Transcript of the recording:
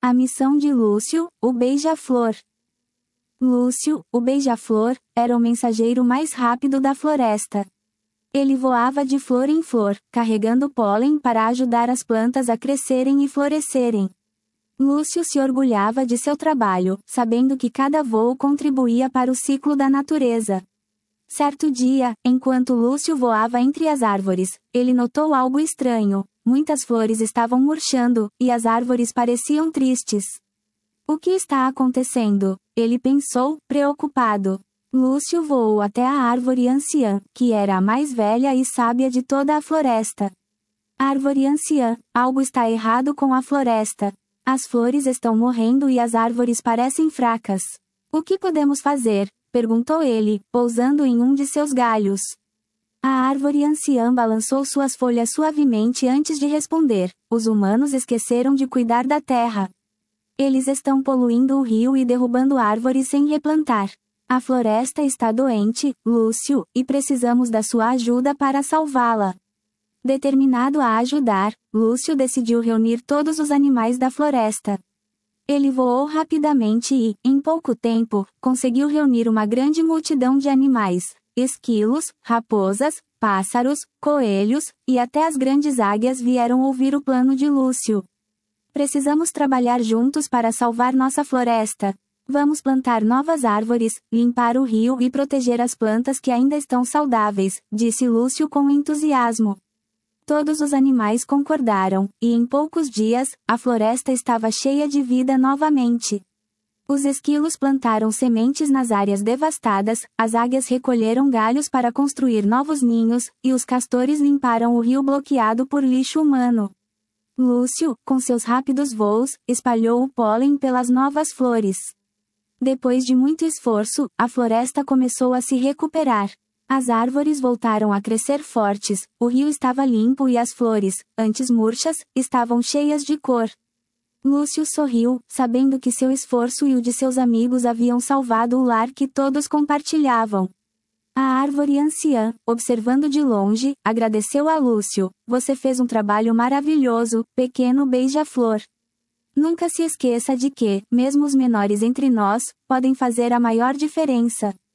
A missão de Lúcio, o beija-flor. Lúcio, o beija-flor, era o mensageiro mais rápido da floresta. Ele voava de flor em flor, carregando pólen para ajudar as plantas a crescerem e florescerem. Lúcio se orgulhava de seu trabalho, sabendo que cada voo contribuía para o ciclo da natureza. Certo dia, enquanto Lúcio voava entre as árvores, ele notou algo estranho. Muitas flores estavam murchando, e as árvores pareciam tristes. O que está acontecendo? Ele pensou, preocupado. Lúcio voou até a árvore anciã, que era a mais velha e sábia de toda a floresta. Árvore anciã, algo está errado com a floresta. As flores estão morrendo e as árvores parecem fracas. O que podemos fazer? Perguntou ele, pousando em um de seus galhos. A árvore anciã balançou suas folhas suavemente antes de responder. Os humanos esqueceram de cuidar da terra. Eles estão poluindo o rio e derrubando árvores sem replantar. A floresta está doente, Lúcio, e precisamos da sua ajuda para salvá-la. Determinado a ajudar, Lúcio decidiu reunir todos os animais da floresta. Ele voou rapidamente e, em pouco tempo, conseguiu reunir uma grande multidão de animais: esquilos, raposas, pássaros, coelhos, e até as grandes águias vieram ouvir o plano de Lúcio. Precisamos trabalhar juntos para salvar nossa floresta. Vamos plantar novas árvores, limpar o rio e proteger as plantas que ainda estão saudáveis, disse Lúcio com entusiasmo. Todos os animais concordaram, e em poucos dias, a floresta estava cheia de vida novamente. Os esquilos plantaram sementes nas áreas devastadas, as águias recolheram galhos para construir novos ninhos, e os castores limparam o rio bloqueado por lixo humano. Lúcio, com seus rápidos voos, espalhou o pólen pelas novas flores. Depois de muito esforço, a floresta começou a se recuperar. As árvores voltaram a crescer fortes, o rio estava limpo e as flores, antes murchas, estavam cheias de cor. Lúcio sorriu, sabendo que seu esforço e o de seus amigos haviam salvado o lar que todos compartilhavam. A árvore anciã, observando de longe, agradeceu a Lúcio. Você fez um trabalho maravilhoso, pequeno beija-flor. Nunca se esqueça de que, mesmo os menores entre nós, podem fazer a maior diferença.